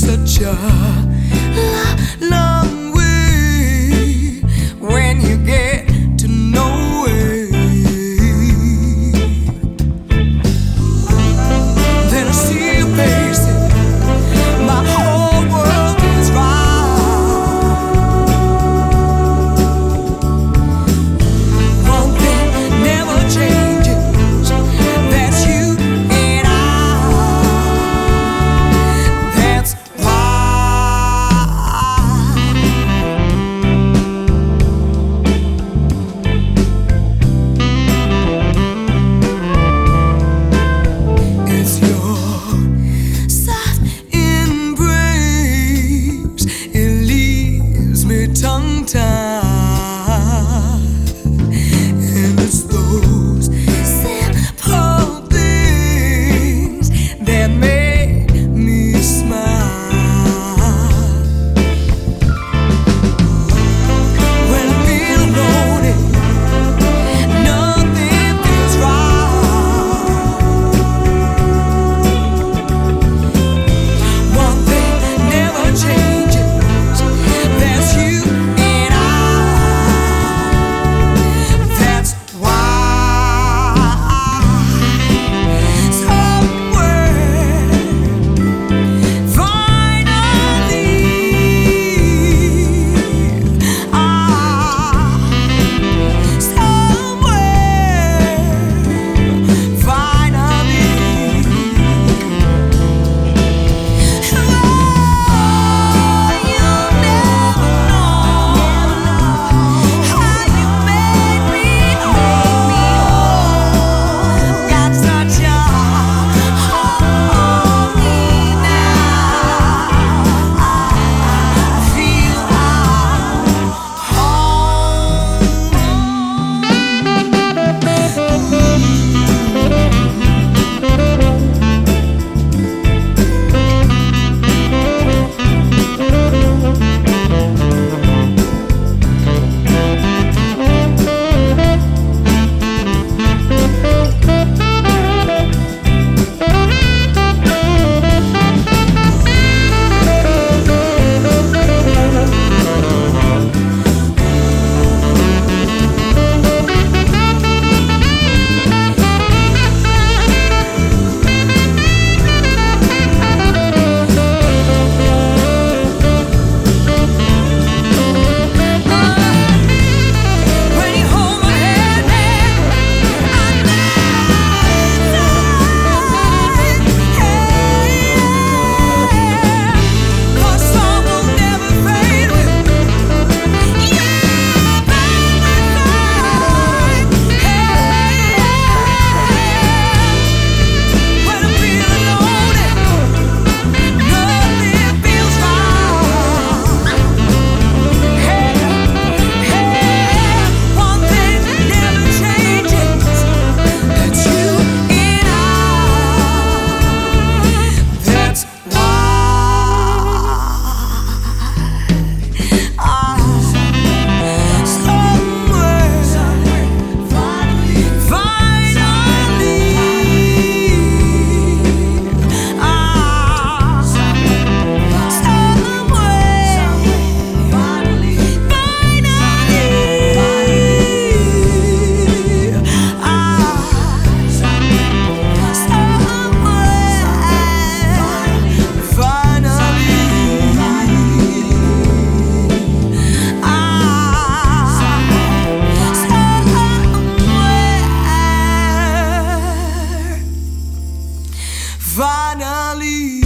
such a long way when you get to know it. Then I see your face, my whole world is round. One thing never changes, that's you and I. That's it's your soft embrace, it leaves me tongue-tied. And it's those simple things that make me smile. When I feel lonely, nothing feels right. One thing never changes, that's you and I. That's why somewhere, finally, finally.